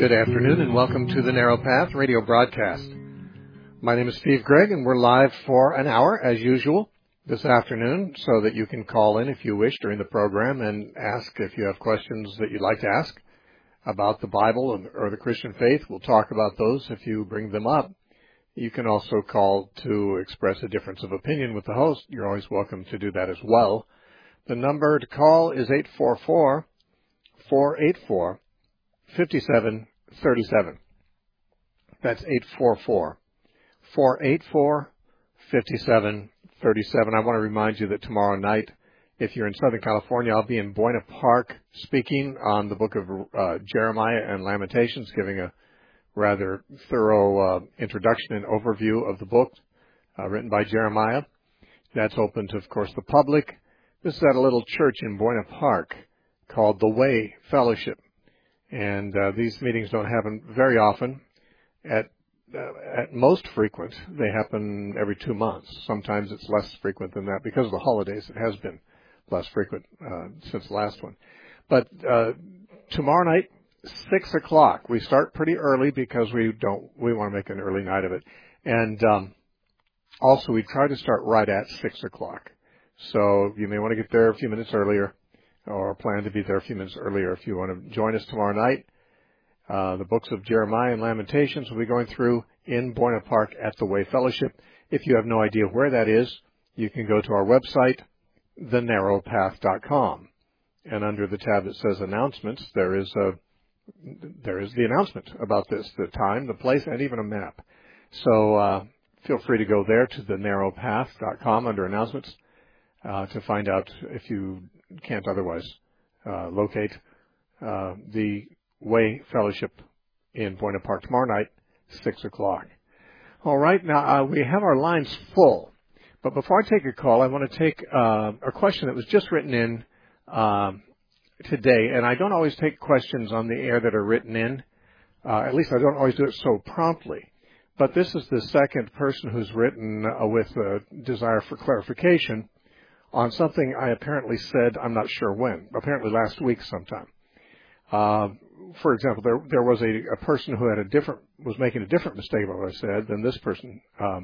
Good afternoon and welcome to the Narrow Path radio broadcast. My name is Steve Gregg and we're live for an hour as usual this afternoon so that you can call in if you wish during the program and ask if you have questions that you'd like to ask about the Bible or the Christian faith. We'll talk about those if you bring them up. You can also call to express a difference of opinion with the host. You're always welcome to do that as well. The number to call is 844-484-5737. That's 844-484-5737. I want to remind you that tomorrow night, if you're in Southern California, I'll be in Buena Park speaking on the book of Jeremiah and Lamentations, giving a rather thorough introduction and overview of the book written by Jeremiah. That's open to, of course, the public. This is at a little church in Buena Park called The Way Fellowship. And these meetings don't happen very often. At most frequent, they happen every 2 months. Sometimes it's less frequent than that. Because of the holidays, it has been less frequent since the last one. But tomorrow night, 6 o'clock. We start pretty early because we want to make an early night of it. And also, we try to start right at 6 o'clock. So you may want to get there a few minutes earlier or plan to be there a few minutes earlier if you want to join us tomorrow night. The books of Jeremiah and Lamentations will be going through in Buena Park at the Way Fellowship. If you have no idea where that is, you can go to our website, thenarrowpath.com. And under the tab that says Announcements, there is the announcement about this, the time, the place, and even a map. So feel free to go there to thenarrowpath.com under Announcements to find out if you can't otherwise locate the Way Fellowship in Buena Park tomorrow night, 6 o'clock. All right, now we have our lines full. But before I take a call, I want to take a question that was just written in today. And I don't always take questions on the air that are written in. At least I don't always do it so promptly. But this is the second person who's written with a desire for clarification on something I apparently said, I'm not sure when, apparently last week sometime. For example, there was a person who was making a different mistake about what I said than this person,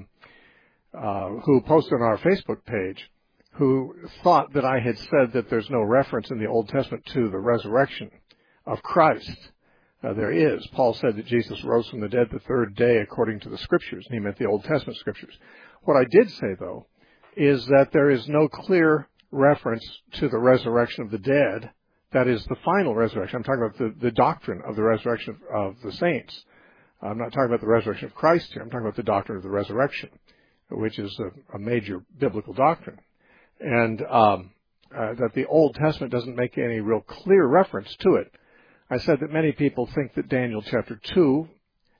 who posted on our Facebook page, who thought that I had said that there's no reference in the Old Testament to the resurrection of Christ. There is. Paul said that Jesus rose from the dead the third day according to the Scriptures, and he meant the Old Testament Scriptures. What I did say, though, is that there is no clear reference to the resurrection of the dead. That is the final resurrection. I'm talking about the doctrine of the resurrection of the saints. I'm not talking about the resurrection of Christ here. I'm talking about the doctrine of the resurrection, which is a major biblical doctrine. And that the Old Testament doesn't make any real clear reference to it. I said that many people think that Daniel chapter 12,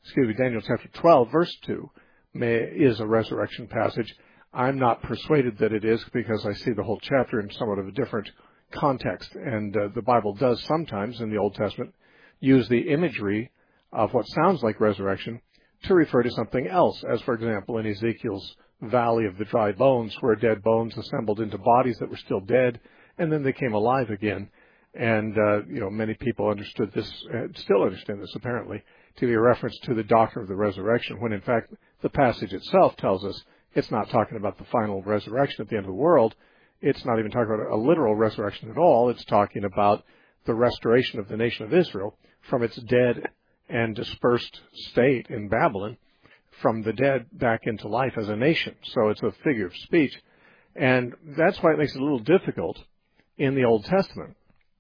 verse 2, is a resurrection passage. I'm not persuaded that it is because I see the whole chapter in somewhat of a different context. And the Bible does sometimes in the Old Testament use the imagery of what sounds like resurrection to refer to something else, as, for example, in Ezekiel's Valley of the Dry Bones, where dead bones assembled into bodies that were still dead, and then they came alive again. And, many people understood this, still understand this apparently, to be a reference to the doctrine of the resurrection, when in fact the passage itself tells us it's not talking about the final resurrection at the end of the world. It's not even talking about a literal resurrection at all. It's talking about the restoration of the nation of Israel from its dead and dispersed state in Babylon, from the dead back into life as a nation. So it's a figure of speech. And that's why it makes it a little difficult in the Old Testament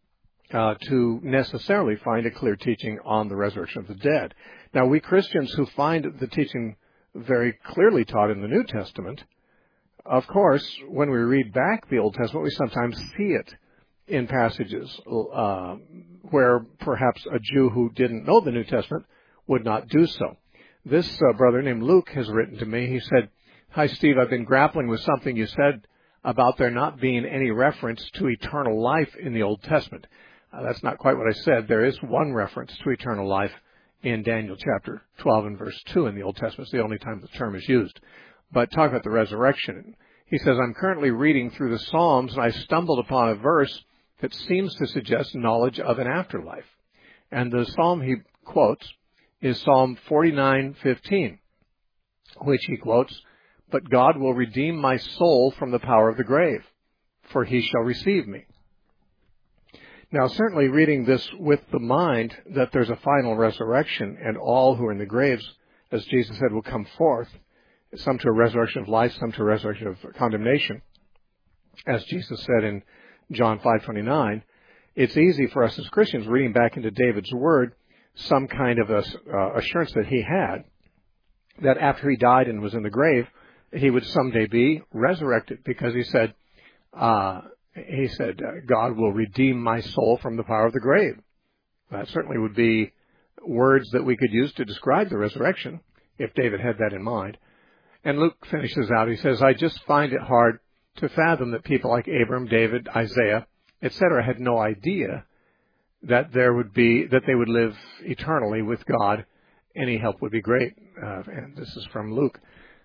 to necessarily find a clear teaching on the resurrection of the dead. Now, we Christians who find the teaching very clearly taught in the New Testament, of course, when we read back the Old Testament, we sometimes see it in passages where perhaps a Jew who didn't know the New Testament would not do so. This brother named Luke has written to me. He said, "Hi, Steve, I've been grappling with something you said about there not being any reference to eternal life in the Old Testament." That's not quite what I said. There is one reference to eternal life in Daniel chapter 12 and verse 2 in the Old Testament. It's the only time the term is used. But talk about the resurrection. He says, "I'm currently reading through the Psalms, and I stumbled upon a verse that seems to suggest knowledge of an afterlife." And the psalm he quotes is Psalm 49:15, which he quotes, "But God will redeem my soul from the power of the grave, for he shall receive me." Now, certainly reading this with the mind that there's a final resurrection and all who are in the graves, as Jesus said, will come forth, some to a resurrection of life, some to a resurrection of condemnation, as Jesus said in John 5:29, it's easy for us as Christians, reading back into David's word, some kind of assurance that he had, that after he died and was in the grave, he would someday be resurrected, because he said, God will redeem my soul from the power of the grave. That certainly would be words that we could use to describe the resurrection, if David had that in mind. And Luke finishes out, he says, "I just find it hard to fathom that people like Abram, David, Isaiah, etc., had no idea that they would live eternally with God. Any help would be great." And this is from Luke.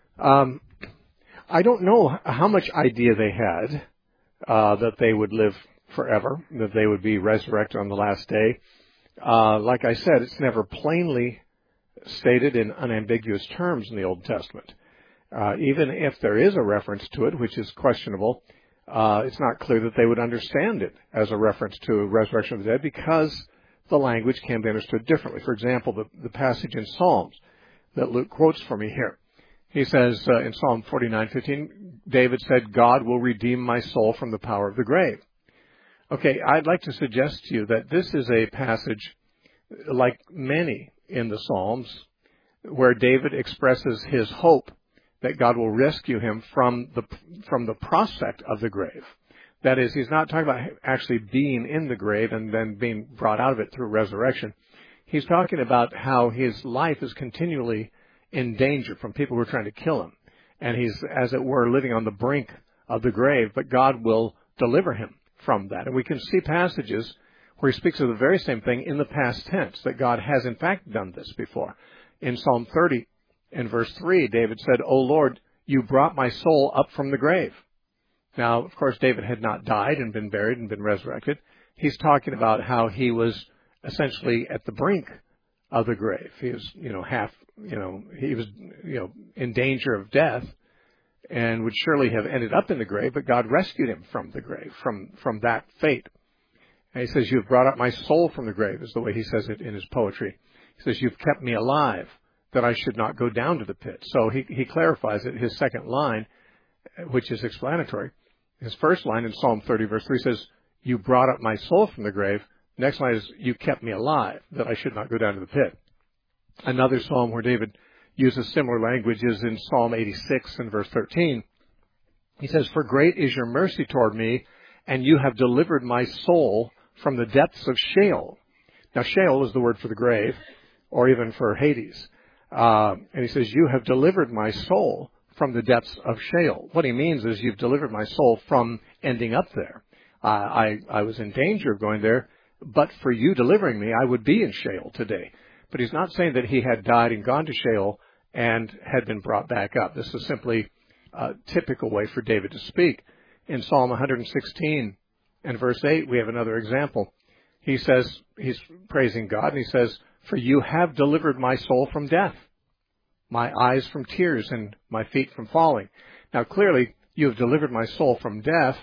I don't know how much idea they had that they would live forever, that they would be resurrected on the last day. Like I said, it's never plainly stated in unambiguous terms in the Old Testament. Even if there is a reference to it, which is questionable, it's not clear that they would understand it as a reference to a resurrection of the dead, because the language can be understood differently. For example, the passage in Psalms that Luke quotes for me here. He says in Psalm 49:15, David said, "God will redeem my soul from the power of the grave." Okay, I'd like to suggest to you that this is a passage, like many in the Psalms, where David expresses his hope that God will rescue him from the prospect of the grave. That is, he's not talking about actually being in the grave and then being brought out of it through resurrection. He's talking about how his life is continually in danger from people who are trying to kill him. And he's, as it were, living on the brink of the grave, but God will deliver him from that. And we can see passages where he speaks of the very same thing in the past tense, that God has in fact done this before. In Psalm 30, in verse 3, David said, "O Lord, you brought my soul up from the grave." Now, of course, David had not died and been buried and been resurrected. He's talking about how he was essentially at the brink of the grave. He was, he was, in danger of death and would surely have ended up in the grave, but God rescued him from the grave, from that fate. And he says, "You've brought up my soul from the grave," is the way he says it in his poetry. He says, "You've kept me alive, that I should not go down to the pit." So he clarifies it. His second line, which is explanatory. His first line in Psalm 30, verse 3 says, "You brought up my soul from the grave." Next line is, "You kept me alive, that I should not go down to the pit." Another psalm where David uses similar language is in Psalm 86 and verse 13. He says, "For great is your mercy toward me, and you have delivered my soul from the depths of Sheol." Now, Sheol is the word for the grave, or even for Hades. And he says, "You have delivered my soul from the depths of Sheol." What he means is, you've delivered my soul from ending up there. I was in danger of going there, but for you delivering me, I would be in Sheol today. But he's not saying that he had died and gone to Sheol and had been brought back up. This is simply a typical way for David to speak. In Psalm 116 and verse 8, we have another example. He says, he's praising God, and he says, "For you have delivered my soul from death, my eyes from tears, and my feet from falling." Now, clearly, you have delivered my soul from death,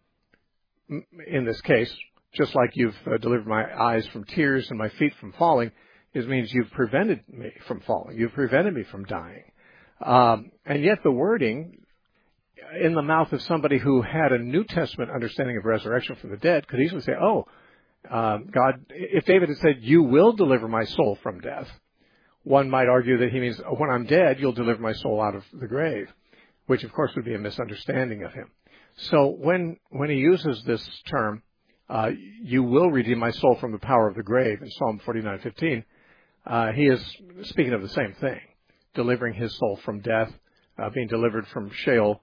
in this case, just like you've delivered my eyes from tears and my feet from falling. It means you've prevented me from falling. You've prevented me from dying. And yet the wording in the mouth of somebody who had a New Testament understanding of resurrection from the dead could easily say, God, if David had said, "You will deliver my soul from death," one might argue that he means, when I'm dead, you'll deliver my soul out of the grave, which of course would be a misunderstanding of him. So when he uses this term, "You will redeem my soul from the power of the grave," in Psalm 49:15, he is speaking of the same thing, delivering his soul from death, being delivered from Sheol,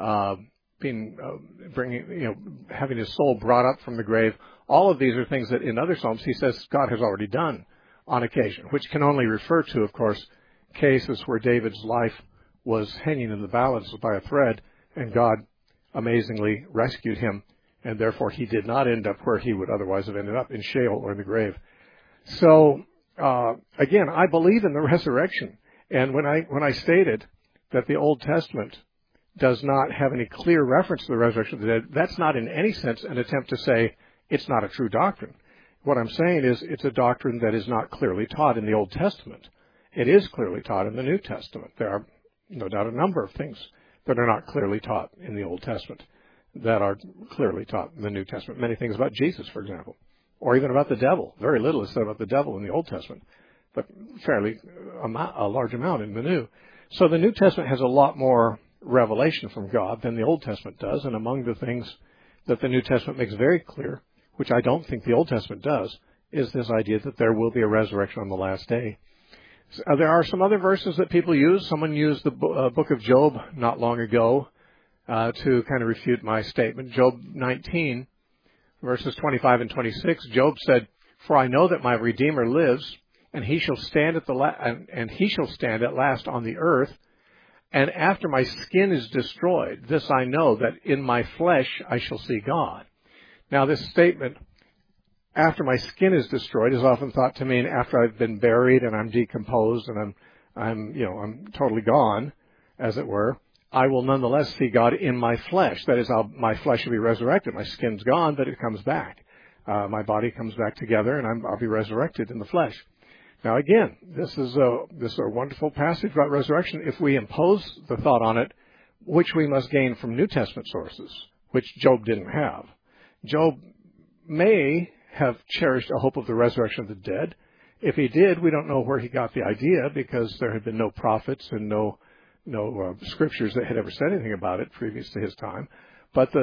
having his soul brought up from the grave. All of these are things that in other Psalms he says God has already done on occasion, which can only refer to, of course, cases where David's life was hanging in the balance by a thread, and God amazingly rescued him, and therefore he did not end up where he would otherwise have ended up, in Sheol or in the grave. So again, I believe in the resurrection. And when I stated that the Old Testament does not have any clear reference to the resurrection of the dead, that's not in any sense an attempt to say it's not a true doctrine. What I'm saying is it's a doctrine that is not clearly taught in the Old Testament. It is clearly taught in the New Testament. There are no doubt a number of things that are not clearly taught in the Old Testament that are clearly taught in the New Testament. Many things about Jesus, for example, or even about the devil. Very little is said about the devil in the Old Testament, but fairly a large amount in the New. So the New Testament has a lot more revelation from God than the Old Testament does, and among the things that the New Testament makes very clear, which I don't think the Old Testament does, is this idea that there will be a resurrection on the last day. There are some other verses that people use. Someone used the book of Job not long ago to kind of refute my statement. Job 19, verses 25 and 26, Job said, "For I know that my Redeemer lives, and he shall stand at last on the earth. And after my skin is destroyed, this I know, that in my flesh I shall see God." Now, this statement, "after my skin is destroyed," is often thought to mean after I've been buried and I'm decomposed and I'm totally gone, as it were. I will nonetheless see God in my flesh. That is, my flesh will be resurrected. My skin's gone, but it comes back. My body comes back together, and I'll be resurrected in the flesh. Now, again, this is a wonderful passage about resurrection if we impose the thought on it, which we must gain from New Testament sources, which Job didn't have. Job may have cherished a hope of the resurrection of the dead. If he did, we don't know where he got the idea, because there had been no prophets and no scriptures that had ever said anything about it previous to his time. But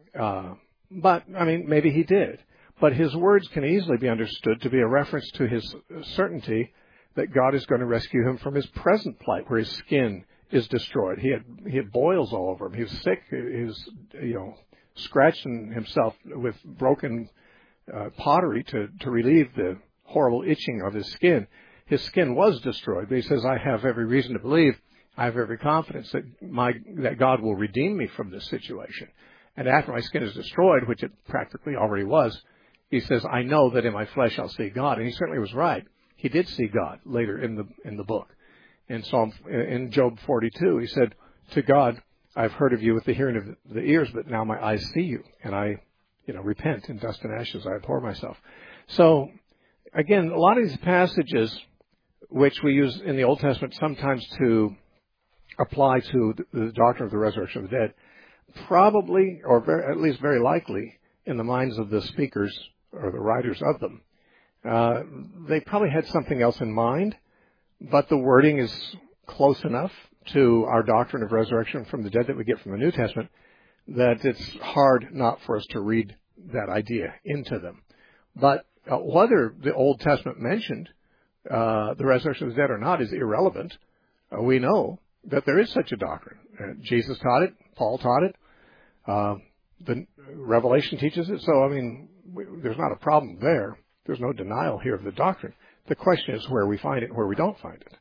maybe he did. But his words can easily be understood to be a reference to his certainty that God is going to rescue him from his present plight, where his skin is destroyed. He had boils all over him. He was sick. He was, scratching himself with broken pottery to relieve the horrible itching of his skin. His skin was destroyed, but he says, "I have every reason to believe, I have every confidence that God will redeem me from this situation. And after my skin is destroyed," which it practically already was, he says, "I know that in my flesh I'll see God." And he certainly was right. He did see God later in the book. In Job 42, he said, "To God, I've heard of you with the hearing of the ears, but now my eyes see you, and I, repent in dust and ashes. I abhor myself." So, again, a lot of these passages, which we use in the Old Testament sometimes to apply to the doctrine of the resurrection of the dead, probably, or at least very likely, in the minds of the speakers or the writers of them, they probably had something else in mind, but the wording is close enough to our doctrine of resurrection from the dead that we get from the New Testament that it's hard not for us to read that idea into them. But whether the Old Testament mentioned the resurrection of the dead or not is irrelevant. We know that there is such a doctrine. Jesus taught it. Paul taught it. The Revelation teaches it. So, there's not a problem there. There's no denial here of the doctrine. The question is where we find it and where we don't find it.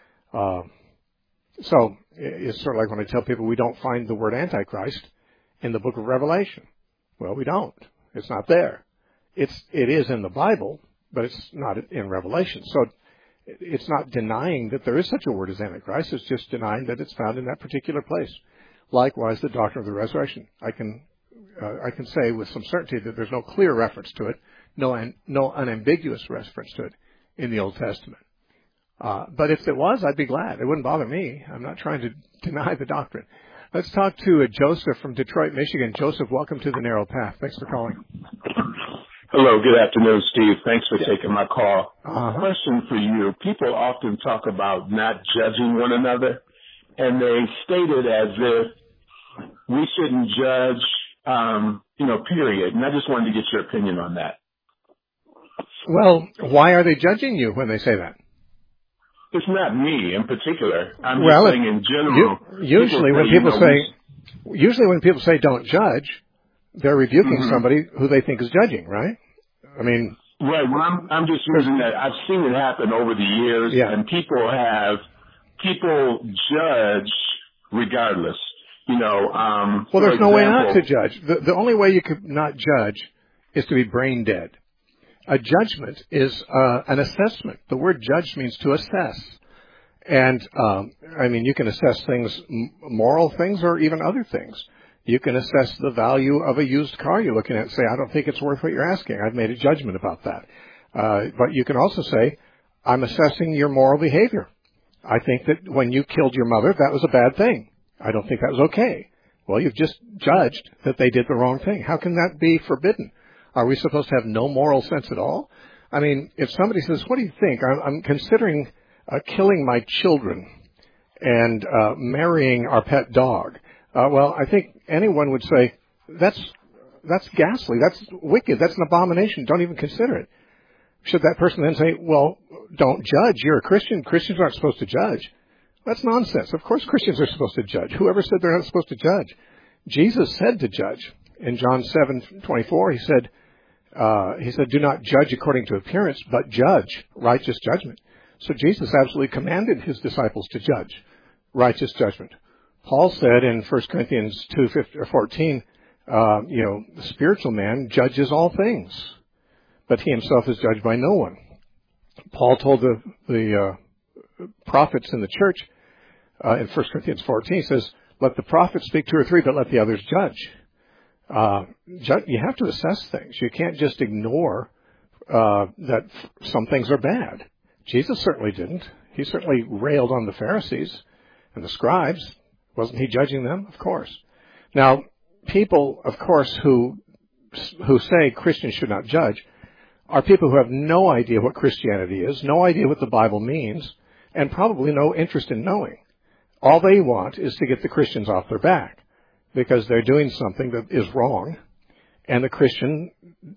So it's sort of like when I tell people we don't find the word Antichrist in the book of Revelation. Well, we don't. It's not there. It is in the Bible, but it's not in Revelation. So it's not denying that there is such a word as Antichrist. It's just denying that it's found in that particular place. Likewise, the doctrine of the resurrection. I can say with some certainty that there's no clear reference to it, no unambiguous reference to it in the Old Testament. But if it was, I'd be glad. It wouldn't bother me. I'm not trying to deny the doctrine. Let's talk to Joseph from Detroit, Michigan. Joseph, welcome to The Narrow Path. Thanks for calling. Hello, good afternoon, Steve. Thanks for taking my call. Question for you. People often talk about not judging one another, and they state it as if we shouldn't judge, period. And I just wanted to get your opinion on that. Well, why are they judging you when they say that? It's not me in particular. I'm just saying in general. Usually when people say don't judge, they're rebuking somebody who they think is judging, right? Right. Well, I'm just using that. I've seen it happen over the years, and people judge regardless. Well, there's no way not to judge. The only way you could not judge is to be brain dead. A judgment is an assessment. The word judge means to assess. And, you can assess things, moral things or even other things. You can assess the value of a used car you're looking at and say, I don't think it's worth what you're asking. I've made a judgment about that. But you can also say, I'm assessing your moral behavior. I think that when you killed your mother, that was a bad thing. I don't think that was okay. Well, you've just judged that they did the wrong thing. How can that be forbidden? Are we supposed to have no moral sense at all? I mean, if somebody says, what do you think? I'm considering killing my children and marrying our pet dog. Well, I think anyone would say, that's ghastly, that's wicked, that's an abomination, don't even consider it. Should that person then say, well, don't judge, you're a Christian, Christians aren't supposed to judge? That's nonsense. Of course Christians are supposed to judge. Whoever said they're not supposed to judge? Jesus said to judge. In John 7:24, he said, do not judge according to appearance, but judge righteous judgment. So Jesus absolutely commanded his disciples to judge righteous judgment. Paul said in 1 Corinthians 2:14, the spiritual man judges all things, but he himself is judged by no one. Paul told the prophets in the church in 1 Corinthians 14, he says, let the prophets speak 2 or 3, but let the others judge. You have to assess things. You can't just ignore that some things are bad. Jesus certainly didn't. He certainly railed on the Pharisees and the scribes. Wasn't he judging them? Of course. Now, people, of course, who say Christians should not judge are people who have no idea what Christianity is, no idea what the Bible means, and probably no interest in knowing. All they want is to get the Christians off their back because they're doing something that is wrong, and the Christian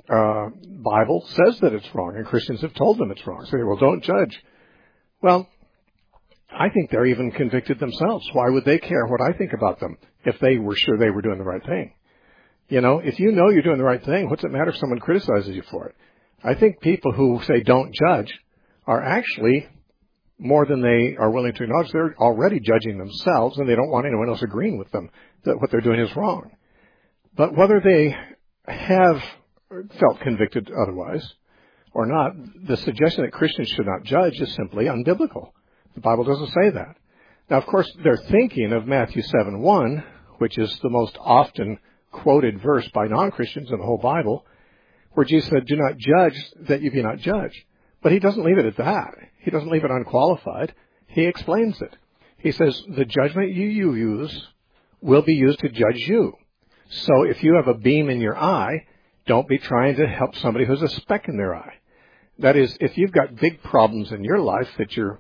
Bible says that it's wrong, and Christians have told them it's wrong. So they say, well, don't judge. Well, I think they're even convicted themselves. Why would they care what I think about them if they were sure they were doing the right thing? If you know you're doing the right thing, what's it matter if someone criticizes you for it? I think people who say don't judge are actually, more than they are willing to acknowledge, they're already judging themselves, and they don't want anyone else agreeing with them that what they're doing is wrong. But whether they have felt convicted otherwise or not, the suggestion that Christians should not judge is simply unbiblical. The Bible doesn't say that. Now, of course, they're thinking of Matthew 7:1, which is the most often quoted verse by non-Christians in the whole Bible, where Jesus said, do not judge that you be not judged. But he doesn't leave it at that. He doesn't leave it unqualified. He explains it. He says, the judgment you use will be used to judge you. So if you have a beam in your eye, don't be trying to help somebody who's a speck in their eye. That is, if you've got big problems in your life that you're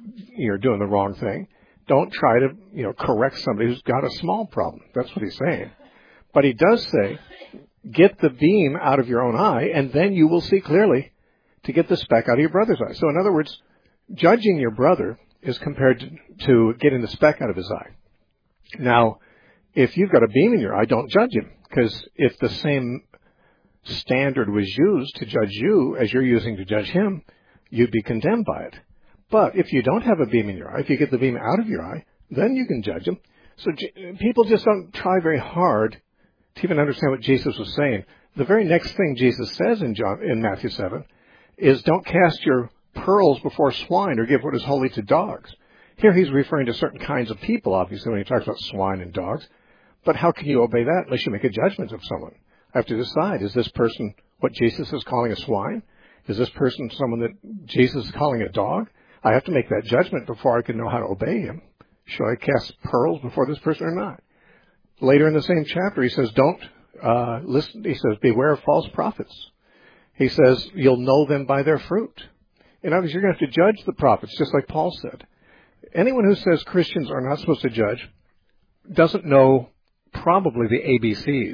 doing the wrong thing, don't try to, correct somebody who's got a small problem. That's what he's saying. But he does say, get the beam out of your own eye, and then you will see clearly to get the speck out of your brother's eye. So in other words, judging your brother is compared to getting the speck out of his eye. Now, if you've got a beam in your eye, don't judge him, because if the same standard was used to judge you as you're using to judge him, you'd be condemned by it. But if you don't have a beam in your eye, if you get the beam out of your eye, then you can judge him. So people just don't try very hard to even understand what Jesus was saying. The very next thing Jesus says in Matthew 7 is, don't cast your pearls before swine or give what is holy to dogs. Here he's referring to certain kinds of people, obviously, when he talks about swine and dogs. But how can you obey that unless you make a judgment of someone? I have to decide, is this person what Jesus is calling a swine? Is this person someone that Jesus is calling a dog? I have to make that judgment before I can know how to obey him. Should I cast pearls before this person or not? Later in the same chapter, he says, don't listen. He says, beware of false prophets. He says, you'll know them by their fruit. In other words, you're going to have to judge the prophets, just like Paul said. Anyone who says Christians are not supposed to judge doesn't know probably the ABCs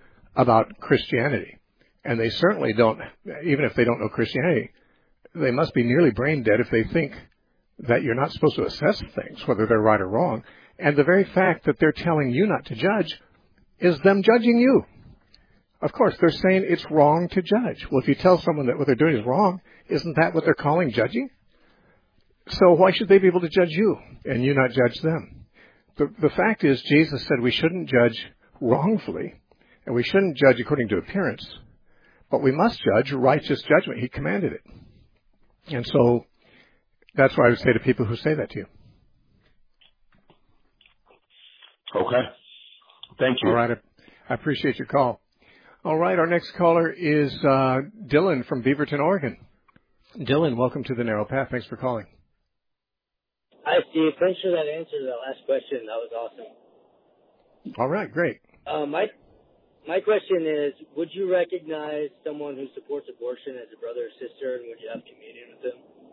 about Christianity. And they certainly don't, even if they don't know Christianity, they must be nearly brain dead if they think that you're not supposed to assess things, whether they're right or wrong. And the very fact that they're telling you not to judge is them judging you. Of course, they're saying it's wrong to judge. Well, if you tell someone that what they're doing is wrong, isn't that what they're calling judging? So why should they be able to judge you and you not judge them? The fact is, Jesus said we shouldn't judge wrongfully, and we shouldn't judge according to appearance, But we must judge righteous judgment. He commanded it. And so that's what I would say to people who say that to you. Okay. Thank you. All right. I appreciate your call. All right. Our next caller is Dylan from Beaverton, Oregon. Dylan, welcome to the Narrow Path. Thanks for calling. Hi, Steve. Thanks for that answer to that last question. That was awesome. All right. Great. My question is, would you recognize someone who supports abortion as a brother or sister, and would you have communion with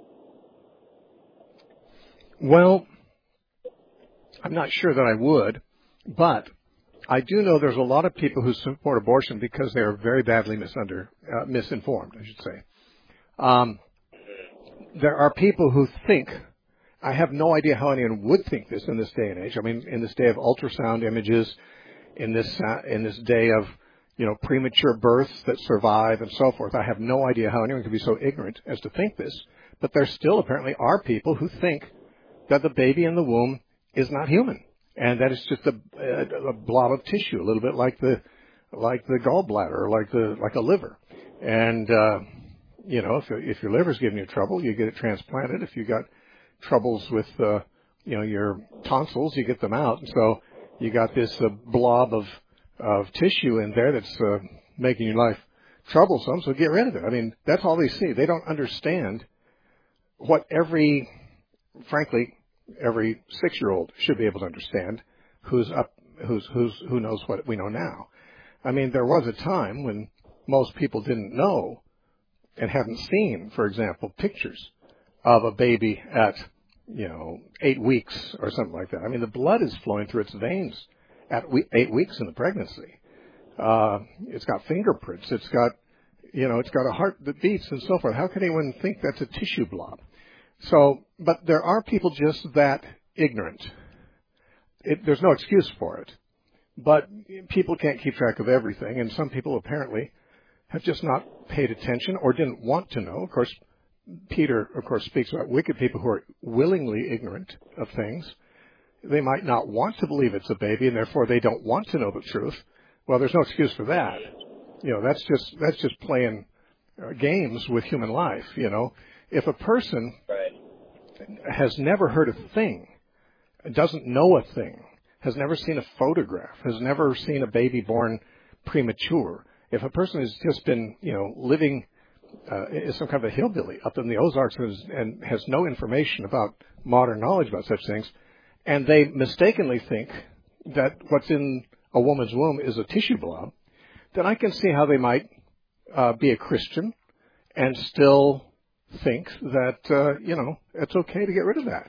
them? Well, I'm not sure that I would, but I do know there's a lot of people who support abortion because they are very badly misinformed, I should say. There are people who think, I have no idea how anyone would think this in this day and age. I mean, in this day of ultrasound images, in this day of, premature births that survive and so forth, I have no idea how anyone could be so ignorant as to think this. But there still apparently are people who think that the baby in the womb is not human, and that it's just a blob of tissue, a little bit like the gallbladder or like a liver. And if your liver's giving you trouble, you get it transplanted. If you got troubles with your tonsils, you get them out. And so you got this blob of tissue in there that's making your life troublesome, so get rid of it. I mean, that's all they see. They don't understand what every 6-year-old should be able to understand who knows what we know now. I mean, there was a time when most people didn't know and hadn't seen, for example, pictures of a baby at 8 weeks or something like that. I mean, the blood is flowing through its veins at 8 weeks in the pregnancy. It's got fingerprints. It's got a heart that beats and so forth. How can anyone think that's a tissue blob? So, but there are people just that ignorant. There's no excuse for it. But people can't keep track of everything, and some people apparently have just not paid attention or didn't want to know. Of course, Peter, speaks about wicked people who are willingly ignorant of things. They might not want to believe it's a baby, and therefore they don't want to know the truth. Well, there's no excuse for that. That's just playing games with human life. If a person has never heard a thing, doesn't know a thing, has never seen a photograph, has never seen a baby born premature, if a person has just been, living is some kind of a hillbilly up in the Ozarks and has no information about modern knowledge about such things, and they mistakenly think that what's in a woman's womb is a tissue blob, then I can see how they might be a Christian and still think that, it's okay to get rid of that.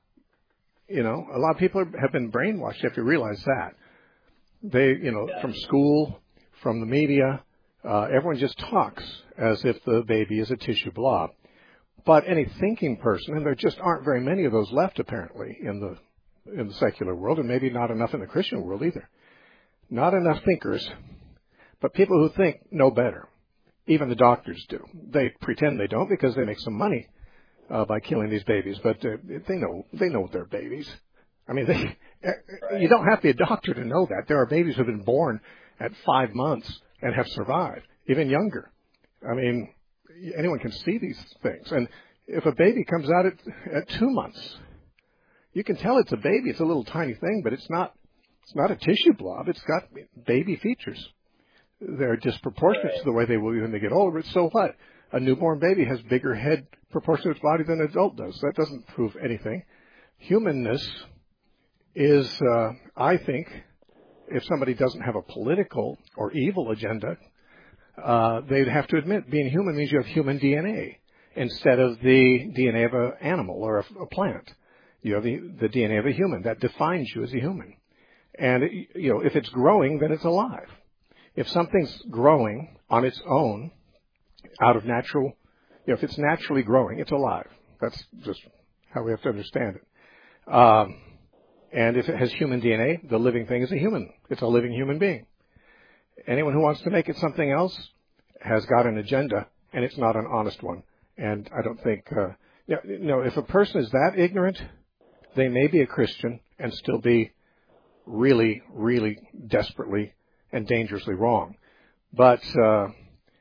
A lot of people have been brainwashed. You have to realize that. They, from school, from the media, everyone just talks as if the baby is a tissue blob. But any thinking person, and there just aren't very many of those left apparently in the secular world, and maybe not enough in the Christian world either. Not enough thinkers, but people who think know better. Even the doctors do. They pretend they don't because they make some money by killing these babies, but they know they're babies. I mean, you don't have to be a doctor to know that. There are babies who have been born at 5 months and have survived, even younger. I mean, anyone can see these things. And if a baby comes out at 2 months, you can tell it's a baby. It's a little tiny thing, but it's not a tissue blob. It's got baby features. They're disproportionate to the way they will be when they get older. But so what? A newborn baby has bigger head proportion to its body than an adult does. That doesn't prove anything. Humanness is, I think, if somebody doesn't have a political or evil agenda, they'd have to admit being human means you have human DNA instead of the DNA of an animal or a plant. You have the DNA of a human. That defines you as a human. And, if it's growing, then it's alive. If something's growing on its own, out of natural, if it's naturally growing, it's alive. That's just how we have to understand it. And if it has human DNA, the living thing is a human. It's a living human being. Anyone who wants to make it something else has got an agenda, and it's not an honest one. And I don't think, if a person is that ignorant, they may be a Christian and still be really, really desperately and dangerously wrong. But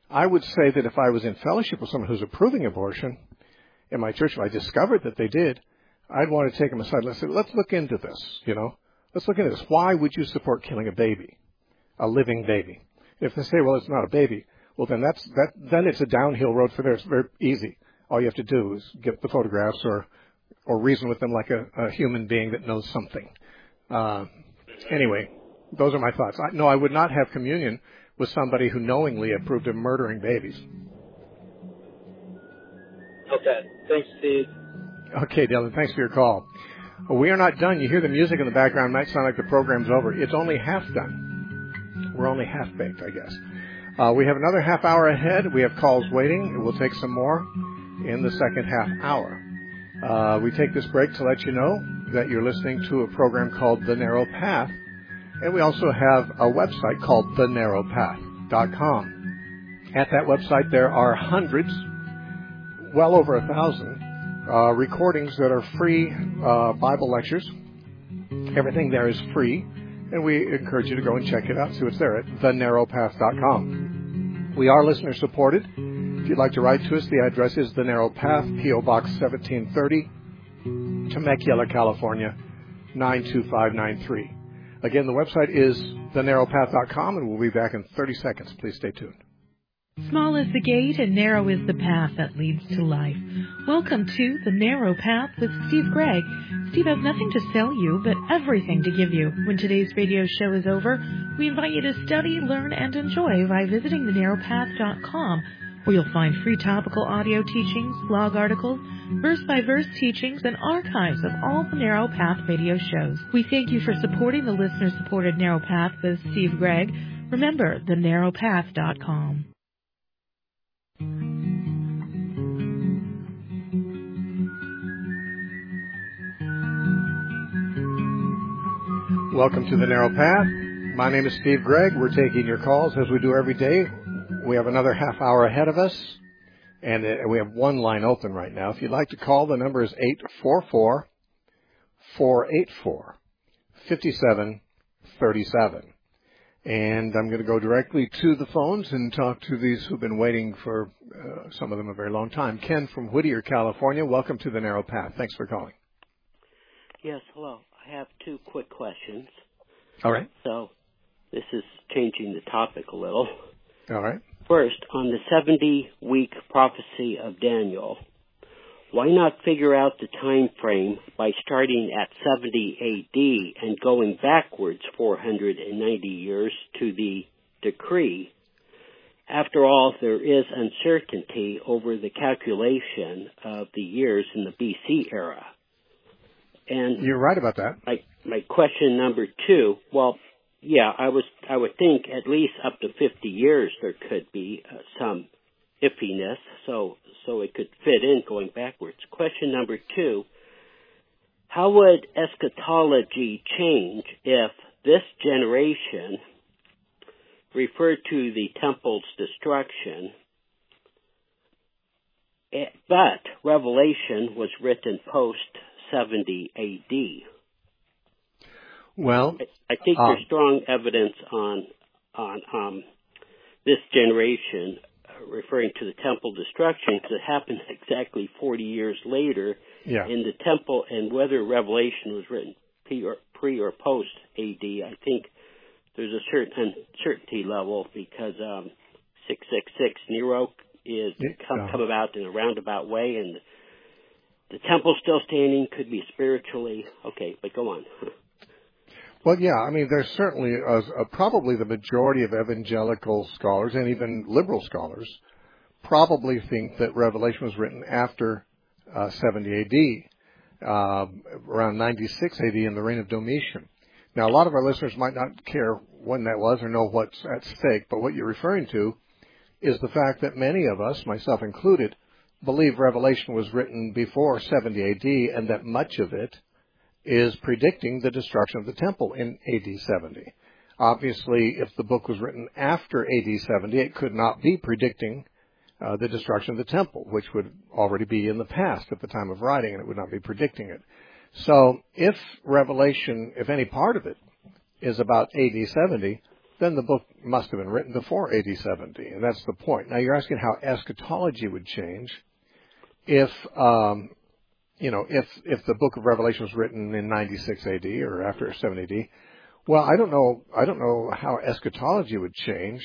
I would say that if I was in fellowship with someone who's approving abortion in my church, if I discovered that they did, I'd want to take them aside. Let's say, let's look into this, Let's look into this. Why would you support killing a baby, a living baby? If they say, well, it's not a baby, well, then then it's a downhill road for there. It's very easy. All you have to do is get the photographs or reason with them like a human being that knows something. Anyway, those are my thoughts. No, I would not have communion with somebody who knowingly approved of murdering babies. Okay. Thanks, Steve. Okay, Dylan, thanks for your call. Well, we are not done. You hear the music in the background. It might sound like the program's over. It's only half done. We're only half baked, I guess. We have another half hour ahead. We have calls waiting. We'll take some more in the second half hour. We take this break to let you know that you're listening to a program called The Narrow Path. And we also have a website called thenarrowpath.com. At that website, there are hundreds, well over 1,000, recordings that are free Bible lectures. Everything there is free, and we encourage you to go and check it out. See what's there at thenarrowpath.com. We are listener supported. If you'd like to write to us, the address is The Narrow Path, P.O. Box 1730, Temecula, California, 92593. Again, the website is thenarrowpath.com, and we'll be back in 30 seconds. Please stay tuned. Small is the gate and narrow is the path that leads to life. Welcome to The Narrow Path with Steve Gregg. Steve has nothing to sell you, but everything to give you. When today's radio show is over, we invite you to study, learn, and enjoy by visiting thenarrowpath.com, where you'll find free topical audio teachings, blog articles, verse-by-verse teachings, and archives of all the Narrow Path radio shows. We thank you for supporting the listener-supported Narrow Path with Steve Gregg. Remember, thenarrowpath.com. Welcome to The Narrow Path. My name is Steve Gregg. We're taking your calls as we do every day. We have another half hour ahead of us, and we have one line open right now. If you'd like to call, the number is 844-484-5737. And I'm going to go directly to the phones and talk to these who've been waiting for some of them a very long time. Ken from Whittier, California. Welcome to The Narrow Path. Thanks for calling. Yes, hello. I have two quick questions. All right. So this is changing the topic a little. All right. First, on the 70-week prophecy of Daniel, why not figure out the time frame by starting at 70 A.D. and going backwards 490 years to the decree? After all, there is uncertainty over the calculation of the years in the B.C. era. And you're right about that. My question number two, well, yeah, I would think at least up to 50 years there could be some iffiness, so it could fit in going backwards. Question number two, how would eschatology change if this generation referred to the temple's destruction, but Revelation was written post 70 A.D.? Well, I think there's strong evidence on this generation referring to the temple destruction, because it happened exactly 40 years later in the temple, and whether Revelation was written pre or post A.D., I think there's a certain uncertainty level, because 666 Nero is come about in a roundabout way, and the temple's still standing, could be spiritually. Okay, but go on. Well, yeah, I mean, there's certainly probably the majority of evangelical scholars and even liberal scholars probably think that Revelation was written after 70 A.D., around 96 A.D. in the reign of Domitian. Now, a lot of our listeners might not care when that was or know what's at stake, but what you're referring to is the fact that many of us, myself included, believe Revelation was written before 70 A.D. and that much of it is predicting the destruction of the temple in A.D. 70. Obviously, if the book was written after A.D. 70, it could not be predicting the destruction of the temple, which would already be in the past at the time of writing, and it would not be predicting it. So if Revelation, if any part of it, is about A.D. 70, then the book must have been written before AD 70, and that's the point. Now you're asking how eschatology would change if the book of Revelation was written in 96 AD or after 70 AD. Well, I don't know how eschatology would change.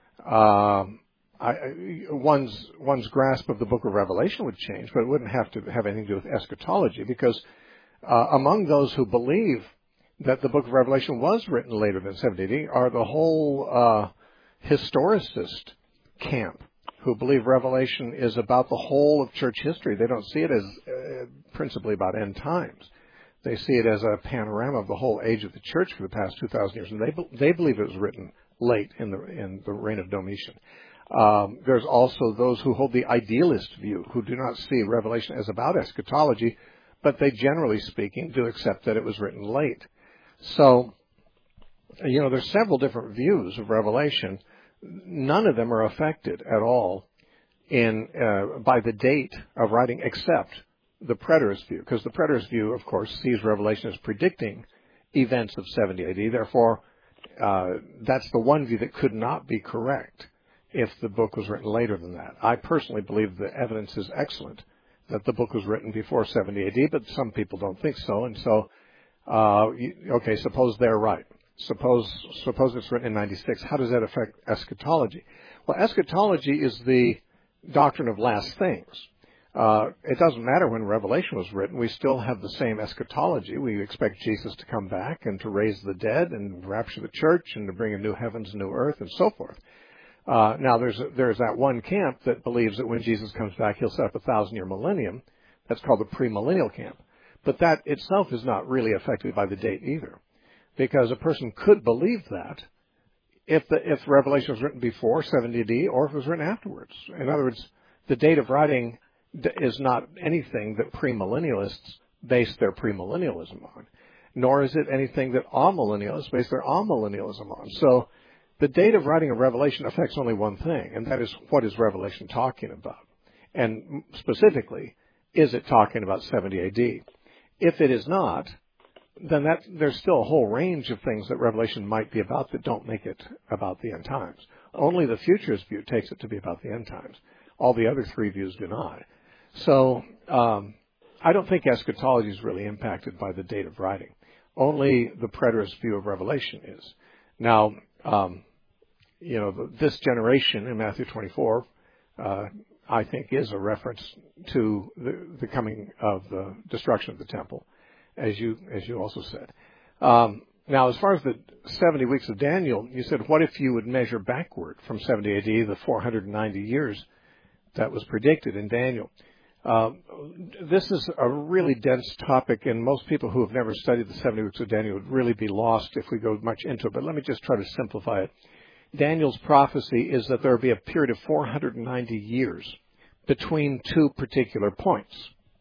One's grasp of the book of Revelation would change, but it wouldn't have to have anything to do with eschatology, because among those who believe that the book of Revelation was written later than 70 AD are the whole historicist camp, who believe Revelation is about the whole of church history. They don't see it as principally about end times. They see it as a panorama of the whole age of the church for the past 2,000 years, and they believe it was written late in the reign of Domitian. There's also those who hold the idealist view, who do not see Revelation as about eschatology, but they, generally speaking, do accept that it was written late. So, there's several different views of Revelation. None of them are affected at all by the date of writing, except the preterist view, because the preterist view, of course, sees Revelation as predicting events of 70 AD. Therefore, that's the one view that could not be correct if the book was written later than that. I personally believe the evidence is excellent that the book was written before 70 AD, but some people don't think so. And so, okay, suppose they're right. Suppose it's written in 96. How does that affect eschatology? Well, eschatology is the doctrine of last things. It doesn't matter when Revelation was written. We still have the same eschatology. We expect Jesus to come back and to raise the dead and rapture the church and to bring a new heavens and new earth and so forth. Now, there's that one camp that believes that when Jesus comes back, he'll set up a 1,000-year millennium. That's called the premillennial camp. But that itself is not really affected by the date either, because a person could believe that if Revelation was written before 70 AD or if it was written afterwards. In other words, the date of writing is not anything that premillennialists base their premillennialism on, nor is it anything that amillennialists base their amillennialism on. So the date of writing of Revelation affects only one thing, and that is, what is Revelation talking about? And specifically, is it talking about 70 AD? If it is not, then there's still a whole range of things that Revelation might be about that don't make it about the end times. Only the futurist view takes it to be about the end times. All the other three views do not. So I don't think eschatology is really impacted by the date of writing. Only the preterist view of Revelation is. Now, this generation in Matthew 24, I think, is a reference to the coming of the destruction of the temple, as you also said. Now, as far as the 70 weeks of Daniel, you said, what if you would measure backward from 70 AD, the 490 years that was predicted in Daniel? This is a really dense topic, and most people who have never studied the 70 weeks of Daniel would really be lost if we go much into it. But let me just try to simplify it. Daniel's prophecy is that there will be a period of 490 years between two particular points.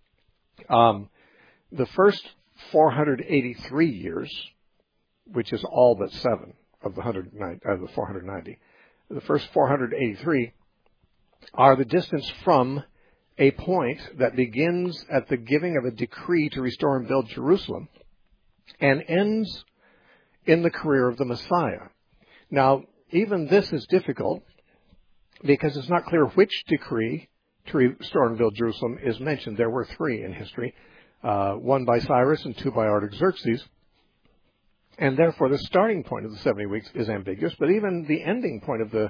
The first 483 years, which is all but 7 of the 490, the first 483 are the distance from a point that begins at the giving of a decree to restore and build Jerusalem and ends in the career of the Messiah. Now, even this is difficult because it's not clear which decree to restore and build Jerusalem is mentioned. There were 3 in history, one by Cyrus and 2 by Artaxerxes. And therefore, the starting point of the 70 weeks is ambiguous, but even the ending point of the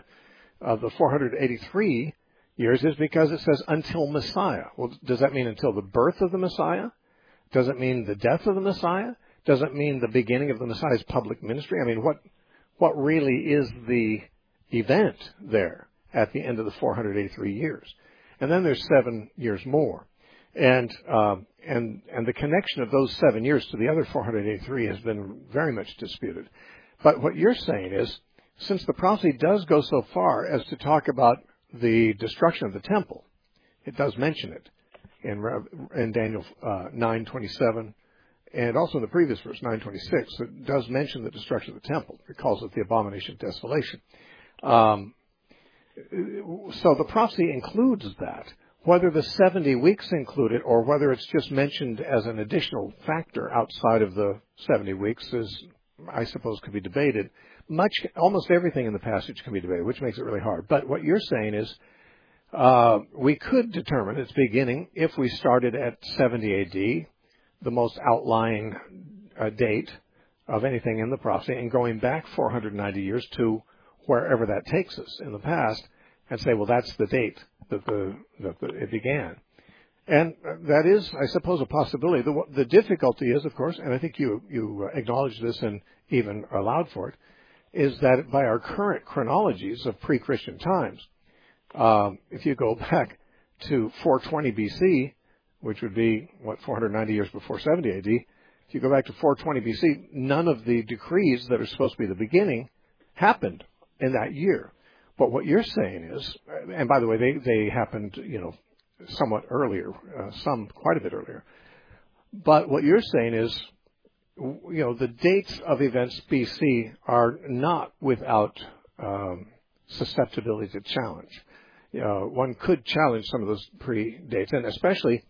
483 years is because it says until Messiah. Well, does that mean until the birth of the Messiah? Does it mean the death of the Messiah? Does it mean the beginning of the Messiah's public ministry? I mean, what really is the event there at the end of the 483 years? And then there's 7 years more. And the connection of those 7 years to the other 483 has been very much disputed. But what you're saying is, since the prophecy does go so far as to talk about the destruction of the temple, it does mention it in Daniel 9:27, and also in the previous verse 9:26. It does mention the destruction of the temple. It calls it the abomination of desolation. So the prophecy includes that. Whether the 70 weeks include it or whether it's just mentioned as an additional factor outside of the 70 weeks is I suppose, can be debated. Almost everything in the passage can be debated, which makes it really hard. But what you're saying is we could determine its beginning if we started at 70 A.D., the most outlying date of anything in the prophecy, and going back 490 years to wherever that takes us in the past, and say, well, that's the date that it began. And that is, I suppose, a possibility. The difficulty is, of course, and I think you acknowledged this and even allowed for it, is that by our current chronologies of pre-Christian times, if you go back to 420 BC, which would be, 490 years before 70 AD, if you go back to 420 BC, none of the decrees that are supposed to be the beginning happened in that year. But what you're saying is, and by the way, they happened, somewhat earlier, some quite a bit earlier. But what you're saying is, the dates of events BC are not without susceptibility to challenge. One could challenge some of those pre-dates, and especially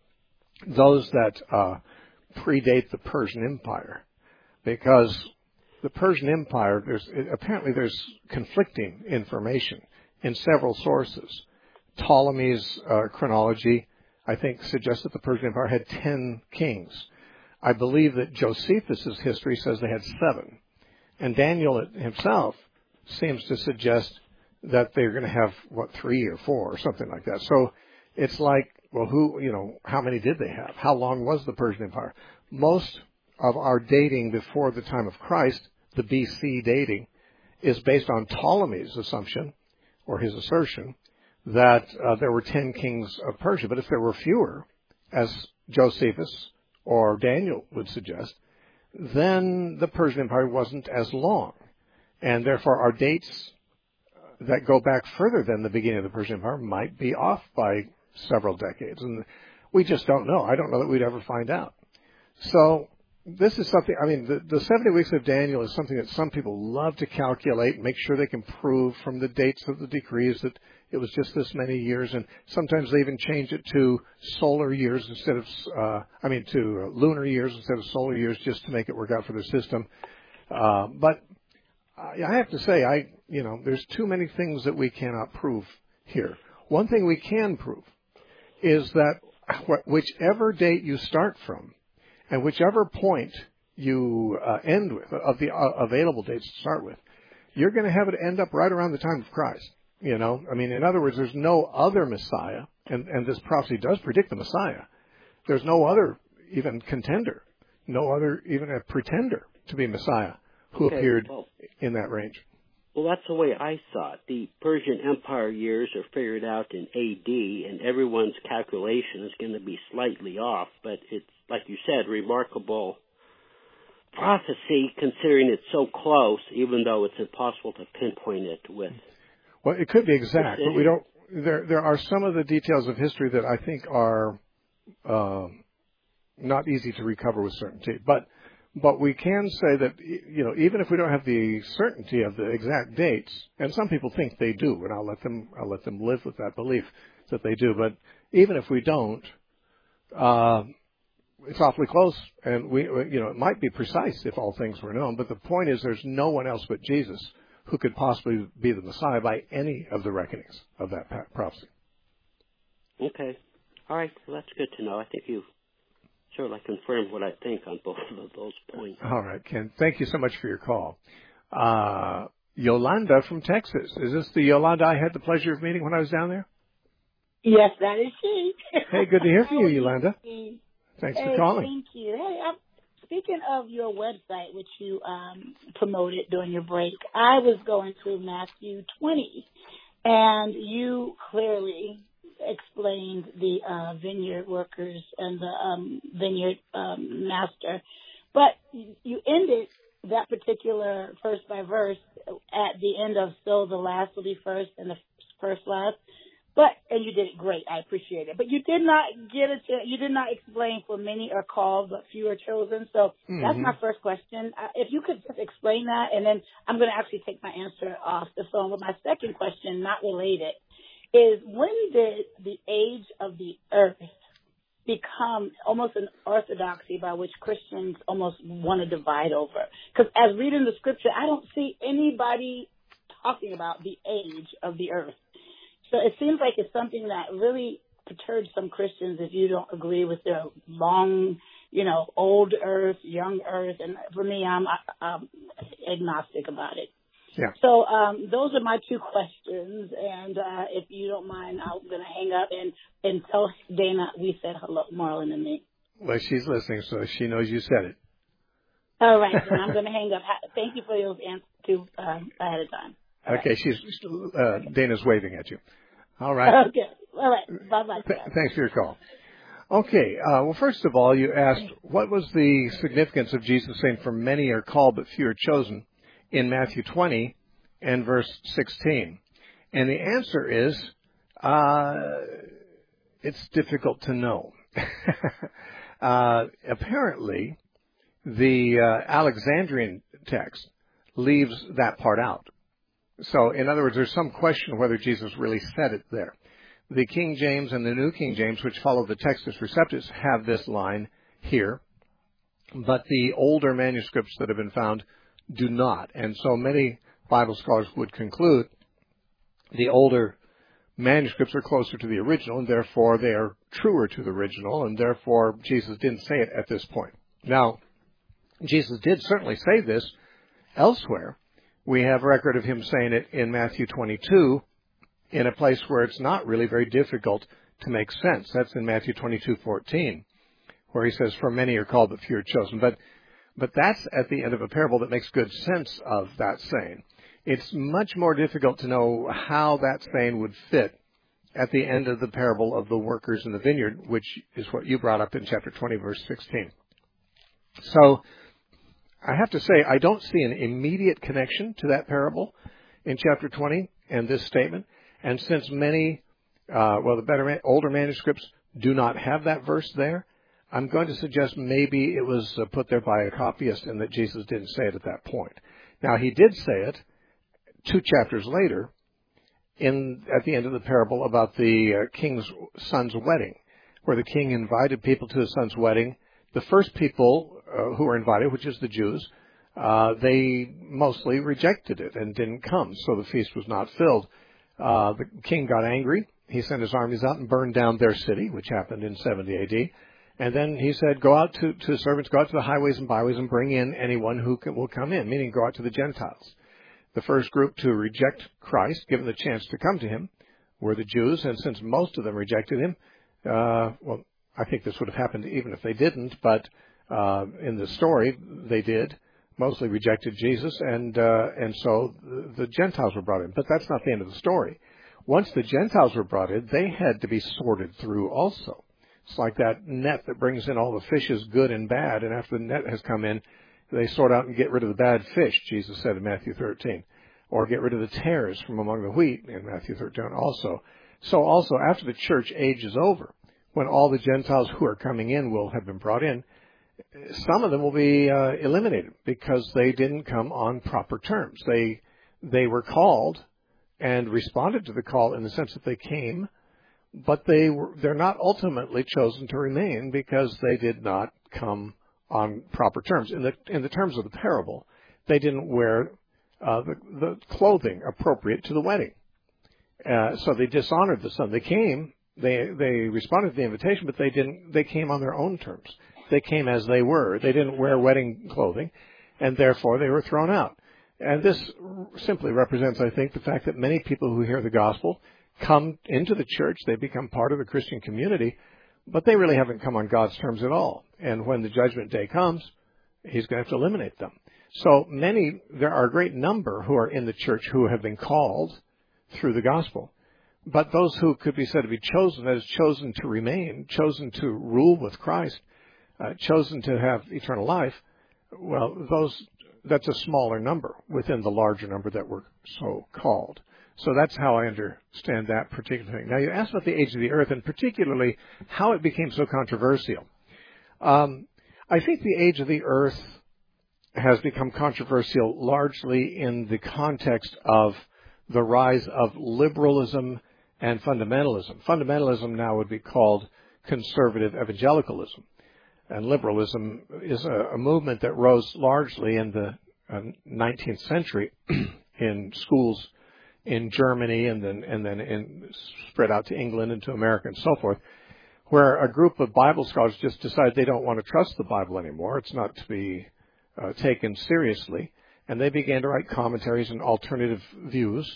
those that predate the Persian Empire, because the Persian Empire, there's conflicting information in several sources. Ptolemy's chronology, I think, suggests that the Persian Empire had 10 kings. I believe that Josephus' history says they had 7. And Daniel himself seems to suggest that they're going to have, 3 or 4 or something like that. So it's like, well, how many did they have? How long was the Persian Empire? Most of our dating before the time of Christ, the BC dating, is based on Ptolemy's assumption, or his assertion, that there were 10 kings of Persia. But if there were fewer, as Josephus or Daniel would suggest, then the Persian Empire wasn't as long. And therefore our dates that go back further than the beginning of the Persian Empire might be off by several decades. And we just don't know. I don't know that we'd ever find out. So this is something, the 70 weeks of Daniel is something that some people love to calculate and make sure they can prove from the dates of the decrees that it was just this many years. And sometimes they even change it to solar years instead of, to lunar years instead of solar years, just to make it work out for their system. But I have to say, there's too many things that we cannot prove here. One thing we can prove is that whichever date you start from, and whichever point you end with, of the available dates to start with, you're going to have it end up right around the time of Christ. In other words, there's no other Messiah, and this prophecy does predict the Messiah. There's no other even contender, no other even a pretender to be Messiah who appeared in that range. Well, that's the way I saw it. The Persian Empire years are figured out in A.D., and everyone's calculation is going to be slightly off, but it's, like you said, remarkable prophecy considering it's so close, even though it's impossible to pinpoint it with. Well, it could be exact, but we don't. There are some of the details of history that I think are not easy to recover with certainty. But we can say that, even if we don't have the certainty of the exact dates, and some people think they do, and I'll let them live with that belief that they do. But even if we don't, it's awfully close, and it might be precise if all things were known. But the point is, there's no one else but Jesus who could possibly be the Messiah by any of the reckonings of that prophecy. Okay. All right. Well, that's good to know. I think you sort of confirmed what I think on both of those points. All right, Ken. Thank you so much for your call. Yolanda from Texas. Is this the Yolanda I had the pleasure of meeting when I was down there? Yes, that is she. Hey, good to hear from you, Yolanda. Thanks for calling. Thank you. Hey, speaking of your website, which you promoted during your break, I was going through Matthew 20, and you clearly explained the vineyard workers and the vineyard master. But you ended that particular verse by verse at the end of, so the last will be first and the first last. And you did it great. I appreciate it. But you did not you did not explain for many are called, but few are chosen. So that's my first question. If you could just explain that, and then I'm going to actually take my answer off the phone. But my second question, not related, is when did the age of the earth become almost an orthodoxy by which Christians almost want to divide over. Because as reading the scripture, I don't see anybody talking about the age of the earth. So it seems like it's something that really perturbs some Christians if you don't agree with the long, old earth, young earth. And for me, I'm agnostic about it. Yeah. So those are my two questions, and if you don't mind, I'm going to hang up and tell Dana we said hello, Marlon and me. Well, she's listening, so she knows you said it. All right, then I'm going to hang up. Thank you for those answers too ahead of time. All okay, right. Dana's waving at you. All right. Okay. All right. Bye-bye. Thanks for your call. Okay. Well, first of all, you asked what was the significance of Jesus saying, "For many are called, but few are chosen," in Matthew 20 and verse 16. And the answer is, it's difficult to know. Apparently, the Alexandrian text leaves that part out. So, in other words, there's some question whether Jesus really said it there. The King James and the New King James, which follow the Textus Receptus, have this line here, but the older manuscripts that have been found do not. And so many Bible scholars would conclude the older manuscripts are closer to the original, and therefore they are truer to the original, and therefore Jesus didn't say it at this point. Now, Jesus did certainly say this elsewhere. We have record of him saying it in Matthew 22 in a place where it's not really very difficult to make sense. That's in Matthew 22:14, where he says, "For many are called, but few are chosen." But that's at the end of a parable that makes good sense of that saying. It's much more difficult to know how that saying would fit at the end of the parable of the workers in the vineyard, which is what you brought up in chapter 20, verse 16. So I have to say, I don't see an immediate connection to that parable in chapter 20 and this statement. And since many, older manuscripts do not have that verse there, I'm going to suggest maybe it was put there by a copyist and that Jesus didn't say it at that point. Now, he did say it 2 chapters later at the end of the parable about the king's son's wedding, where the king invited people to his son's wedding. The first people who were invited, which is the Jews, they mostly rejected it and didn't come, so the feast was not filled. The king got angry. He sent his armies out and burned down their city, which happened in 70 A.D., and then he said, go out to servants, go out to the highways and byways and bring in anyone who will come in, meaning go out to the Gentiles. The first group to reject Christ, given the chance to come to him, were the Jews, and since most of them rejected him, I think this would have happened even if they didn't, but in the story, they did, mostly rejected Jesus, and so the Gentiles were brought in. But that's not the end of the story. Once the Gentiles were brought in, they had to be sorted through also. It's like that net that brings in all the fishes, good and bad, and after the net has come in, they sort out and get rid of the bad fish, Jesus said in Matthew 13, or get rid of the tares from among the wheat in Matthew 13 also. So also, after the church age is over, when all the Gentiles who are coming in will have been brought in, some of them will be eliminated because they didn't come on proper terms. They were called and responded to the call in the sense that they came, but they're not ultimately chosen to remain because they did not come on proper terms. In the terms of the parable, they didn't wear the clothing appropriate to the wedding, so they dishonored the son. They came, they responded to the invitation, but they came on their own terms. They came as they were. They didn't wear wedding clothing, and therefore they were thrown out. And this simply represents, I think, the fact that many people who hear the gospel come into the church, they become part of the Christian community, but they really haven't come on God's terms at all. And when the judgment day comes, he's going to have to eliminate them. So there are a great number who are in the church who have been called through the gospel. But those who could be said to be chosen, that is, chosen to remain, chosen to rule with Christ, chosen to have eternal life, well, that's a smaller number within the larger number that were so called. So that's how I understand that particular thing. Now, you asked about the age of the earth, and particularly how it became so controversial. I think the age of the earth has become controversial largely in the context of the rise of liberalism and fundamentalism. Fundamentalism now would be called conservative evangelicalism. And liberalism is a movement that rose largely in the 19th century in schools in Germany and then spread out to England and to America and so forth, where a group of Bible scholars just decided they don't want to trust the Bible anymore. It's not to be taken seriously. And they began to write commentaries and alternative views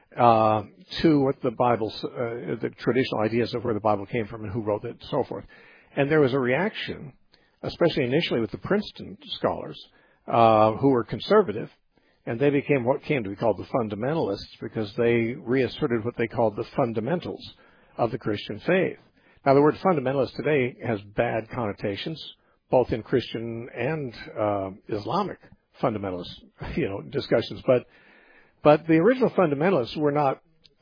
to what the Bible, the traditional ideas of where the Bible came from and who wrote it and so forth. And there was a reaction, especially initially with the Princeton scholars, who were conservative, and they became what came to be called the fundamentalists because they reasserted what they called the fundamentals of the Christian faith. Now, the word fundamentalist today has bad connotations, both in Christian and Islamic fundamentalist, discussions. But the original fundamentalists were not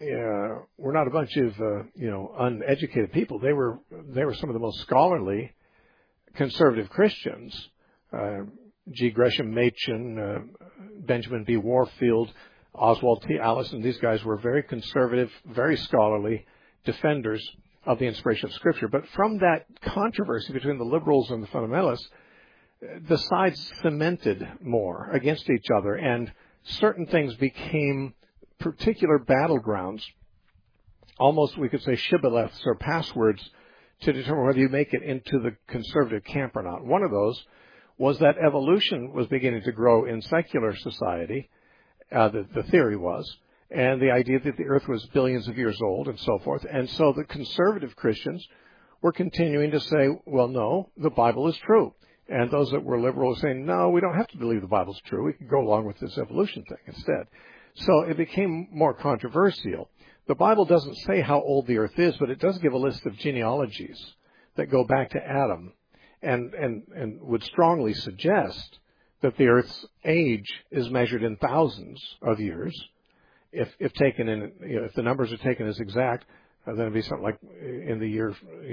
a bunch of uneducated people. They were some of the most scholarly conservative Christians. G. Gresham Machen, Benjamin B. Warfield, Oswald T. Allison. These guys were very conservative, very scholarly defenders of the inspiration of Scripture. But from that controversy between the liberals and the fundamentalists, the sides cemented more against each other, and certain things became particular battlegrounds, almost we could say shibboleths or passwords to determine whether you make it into the conservative camp or not. One of those was that evolution was beginning to grow in secular society, the theory was, and the idea that the earth was billions of years old and so forth. And so the conservative Christians were continuing to say, well, no, the Bible is true. And those that were liberal were saying, no, we don't have to believe the Bible's true. We can go along with this evolution thing instead. So it became more controversial. The Bible doesn't say how old the earth is, but it does give a list of genealogies that go back to Adam and would strongly suggest that the earth's age is measured in thousands of years. If taken in, if the numbers are taken as exact, then it'd be something like in the year,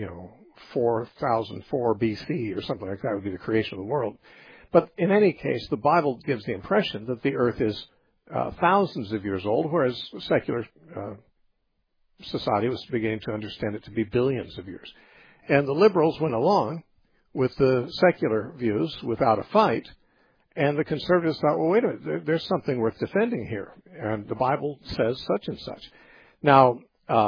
4004 BC or something like that would be the creation of the world. But in any case, the Bible gives the impression that the earth is thousands of years old, whereas secular society was beginning to understand it to be billions of years. And the liberals went along with the secular views without a fight, and the conservatives thought, well, wait a minute, there's something worth defending here, and the Bible says such and such. Now,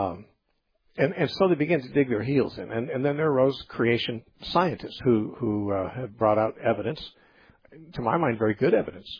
and so they began to dig their heels in, and then there arose creation scientists who have brought out evidence, to my mind, very good evidence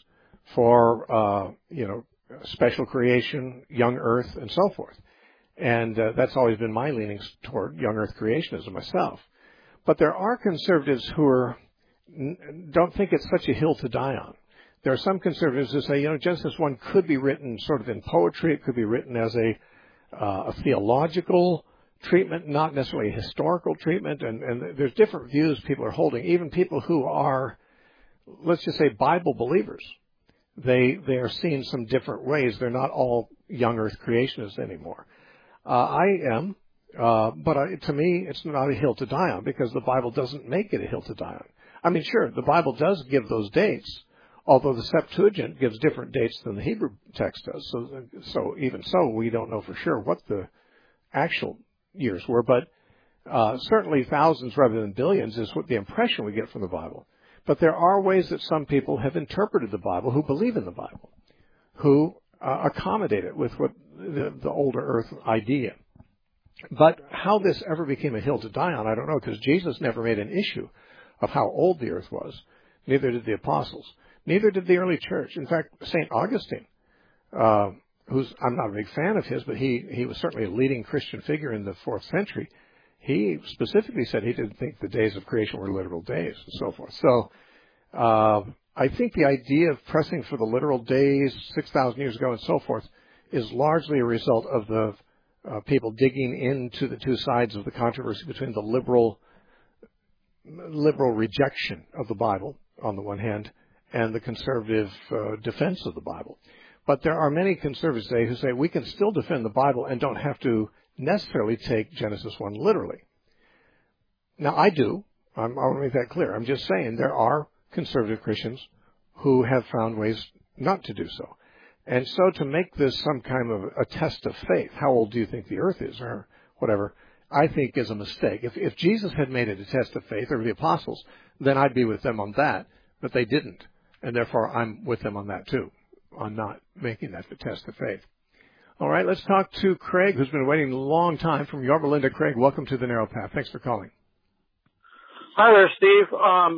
for special creation, young Earth, and so forth. And that's always been my leanings toward young Earth creationism myself. But there are conservatives who don't think it's such a hill to die on. There are some conservatives who say, Genesis 1 could be written sort of in poetry. It could be written as a theological treatment, not necessarily a historical treatment. And there's different views people are holding, even people who are, let's just say, Bible believers. They are seen some different ways. They're not all young Earth creationists anymore. I am. But to me, it's not a hill to die on because the Bible doesn't make it a hill to die on. I mean, sure, the Bible does give those dates, although the Septuagint gives different dates than the Hebrew text does. So even so, we don't know for sure what the actual years were. But certainly thousands rather than billions is what the impression we get from the Bible. But there are ways that some people have interpreted the Bible who believe in the Bible, who accommodate it with what the older Earth idea. But how this ever became a hill to die on, I don't know, because Jesus never made an issue of how old the earth was. Neither did the apostles. Neither did the early church. In fact, St. Augustine, who's, I'm not a big fan of his, but he was certainly a leading Christian figure in the 4th century. He specifically said he didn't think the days of creation were literal days and so forth. So I think the idea of pressing for the literal days 6,000 years ago and so forth is largely a result of the people digging into the two sides of the controversy between the liberal rejection of the Bible on the one hand and the conservative defense of the Bible. But there are many conservatives today who say we can still defend the Bible and don't have to necessarily take Genesis 1 literally. Now, I do. I want to make that clear. I'm just saying there are conservative Christians who have found ways not to do so. And so to make this some kind of a test of faith, how old do you think the earth is or whatever, I think is a mistake. If Jesus had made it a test of faith, or the apostles, then I'd be with them on that. But they didn't. And therefore, I'm with them on that too, on not making that the test of faith. All right, let's talk to Craig, who's been waiting a long time from Yorba Linda. Craig, welcome to the Narrow Path. Thanks for calling. Hi there, Steve.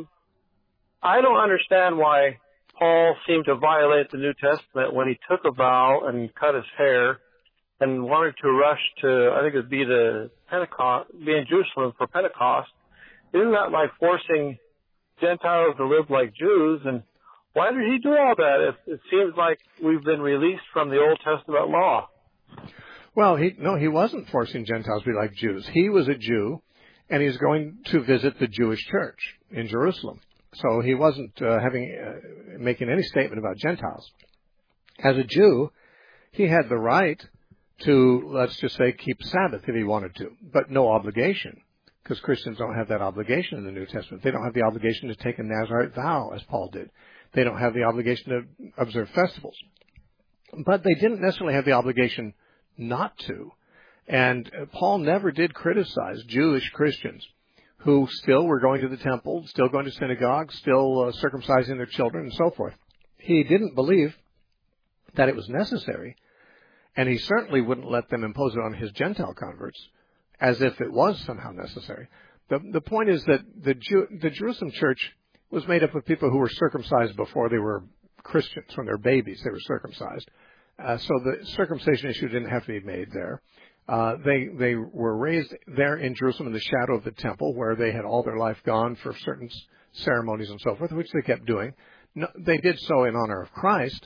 I don't understand why Paul seemed to violate the New Testament when he took a vow and cut his hair and wanted to rush to, I think it would be be in Jerusalem for Pentecost. Isn't that like forcing Gentiles to live like Jews? And why did he do all that? It seems like we've been released from the Old Testament law. Well, he wasn't forcing Gentiles to be like Jews. He was a Jew, and he's going to visit the Jewish church in Jerusalem. So he wasn't making any statement about Gentiles. As a Jew, he had the right to, let's just say, keep Sabbath if he wanted to, but no obligation, because Christians don't have that obligation in the New Testament. They don't have the obligation to take a Nazirite vow, as Paul did. They don't have the obligation to observe festivals. But they didn't necessarily have the obligation not to. And Paul never did criticize Jewish Christians who still were going to the temple, still going to synagogues, still circumcising their children, and so forth. He didn't believe that it was necessary, and he certainly wouldn't let them impose it on his Gentile converts as if it was somehow necessary. The point is that the Jerusalem church was made up of people who were circumcised before they were Christians. When they were babies, they were circumcised. So the circumcision issue didn't have to be made there. They were raised there in Jerusalem in the shadow of the temple, where they had all their life gone for certain ceremonies and so forth, which they kept doing. No, they did so in honor of Christ,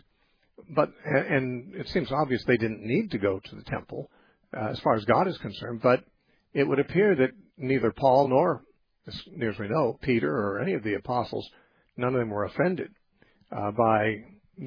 and it seems obvious they didn't need to go to the temple as far as God is concerned, but it would appear that neither Paul nor, as near as we know, Peter or any of the apostles, none of them were offended by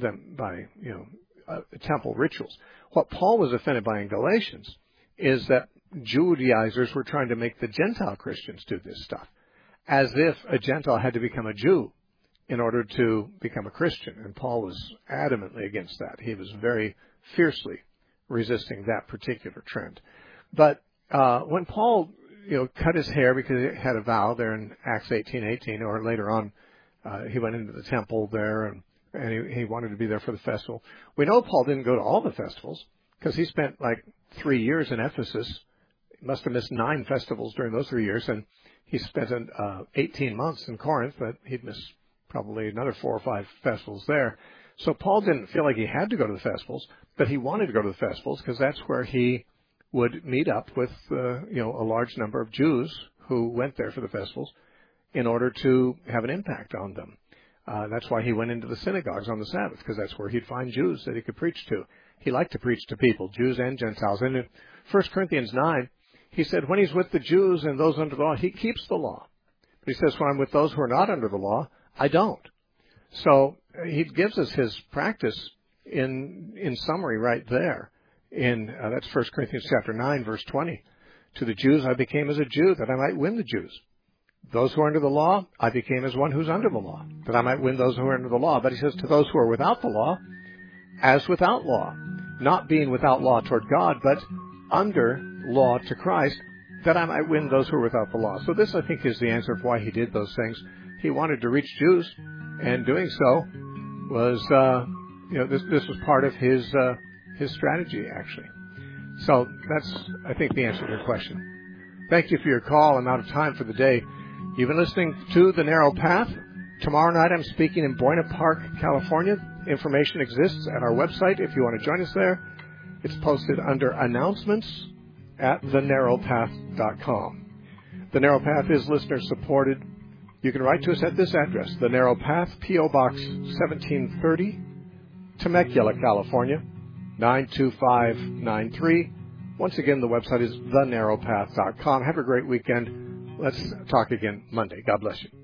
temple rituals. What Paul was offended by in Galatians is that Judaizers were trying to make the Gentile Christians do this stuff, as if a Gentile had to become a Jew in order to become a Christian. And Paul was adamantly against that. He was very fiercely resisting that particular trend. But when Paul, cut his hair because he had a vow there in Acts 18:18, or later on, he went into the temple there and he wanted to be there for the festival. We know Paul didn't go to all the festivals because he spent like 3 years in Ephesus. He must have missed 9 festivals during those 3 years, and he spent 18 months in Corinth, but he'd missed probably another 4 or 5 festivals there. So Paul didn't feel like he had to go to the festivals, but he wanted to go to the festivals because that's where he would meet up with a large number of Jews who went there for the festivals in order to have an impact on them. That's why he went into the synagogues on the Sabbath, because that's where he'd find Jews that he could preach to. He liked to preach to people, Jews and Gentiles. And in 1 Corinthians 9, he said when he's with the Jews and those under the law, he keeps the law. But he says when I'm with those who are not under the law, I don't. So he gives us his practice in summary right there. That's 1 Corinthians chapter 9, verse 20. To the Jews I became as a Jew, that I might win the Jews. Those who are under the law, I became as one who's under the law, that I might win those who are under the law. But he says to those who are without the law, as without law, not being without law toward God, but under law to Christ, that I might win those who are without the law. So this, I think, is the answer of why he did those things. He wanted to reach Jews, and doing so was, this was part of his strategy, actually. So that's, I think, the answer to your question. Thank you for your call. I'm out of time for the day. You've been listening to The Narrow Path. Tomorrow night I'm speaking in Buena Park, California. Information exists at our website if you want to join us there. It's posted under announcements at thenarrowpath.com. The Narrow Path is listener supported. You can write to us at this address, The Narrow Path, P.O. Box 1730, Temecula, California, 92593. Once again, the website is thenarrowpath.com. Have a great weekend. Let's talk again Monday. God bless you.